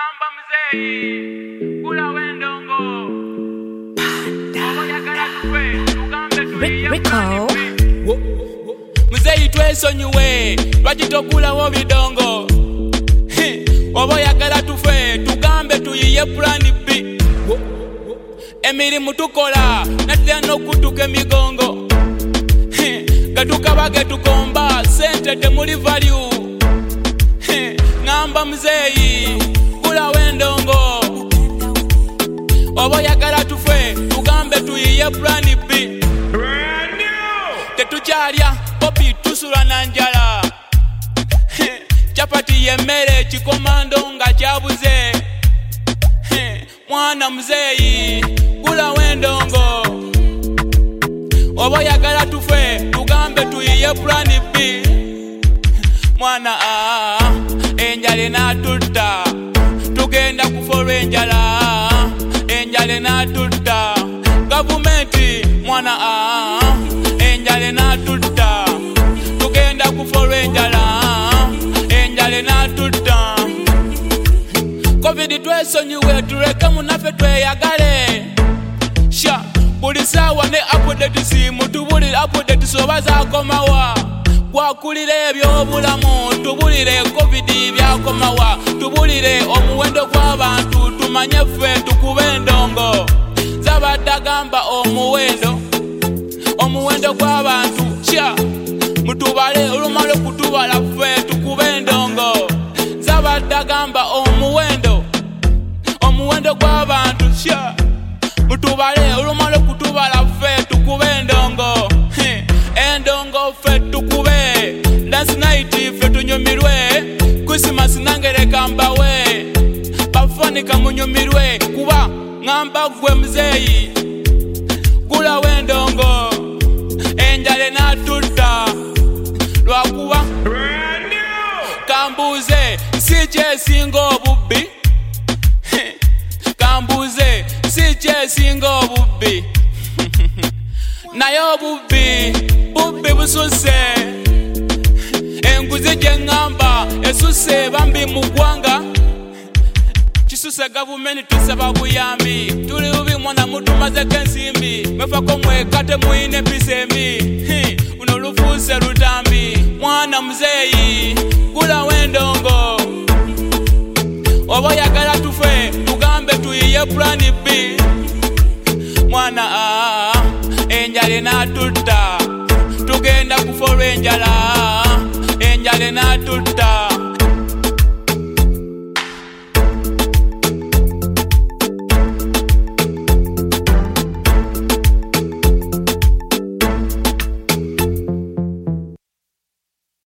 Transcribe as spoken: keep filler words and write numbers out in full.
Ngamba mzee kula wendongo oyagala tufe tugambe tuyiye mzee twesonyiwe lwaki tokulawo bidongo oba oyagala tufe tugambe tuyiye plan B emirimu tukola natya n'okutuka emigongo gatukabage tukomba sente temuli value ngamba mzeyi kula wendongo oba oyagala tufe tugambe tuyiye plan B tetukyalya popi tusula na njala chapati yemmere kikomando nga kyabuze mwana mzeyi kula wendongo oba oyagala tufe tugambe tuyiye plan B mwana ah enjale natutta tugenda kufolwa enjala enjale natutta gavumenti mwana ah enjale natutta tugenda kufolwa enjala enjale natutta covid twesonyiwe tuleke munafe tweyagale sha buli sawa ne update simu tubulire update soba zakomawa gwakulire ebyobulamu tubulire covid byakomawa tubulire omuwendo gw'abantu tumanye ffe tukube endongo zabaddagamba omuwendo omuwendo gw'abantu kya mutubale olumala okutubala ffe tukube endongo zabaddagamba omuwendo omuwendo gw'abantu kya mutubale olumala okutubala ffe tukube endongo endongo ffe tukube dance night ffe tunyumirwe Christmas nangereka mbawe bafanika munyumirwe kuba ngamba gwe mzeyi kula wendongo enjale natutta lwakuba kambuze si kyesinga obubbi kambuze si kyesinga obubbi naye obubbi bubbi bususe enguzi gyeŋŋamba esuse bambi mu ggwanga kisuse gavumenti tusaba buyambi tuli bubi mwana mutumazeko ensimbi mwefako mwekate muyina empisa embi uno lufuuse lutambi mwana muzeeyi kula wendongo oba oyagala tufe tugambe tuyiye plan B mwana ah enjale natutta tugenda kufolwa enjala enjale natutta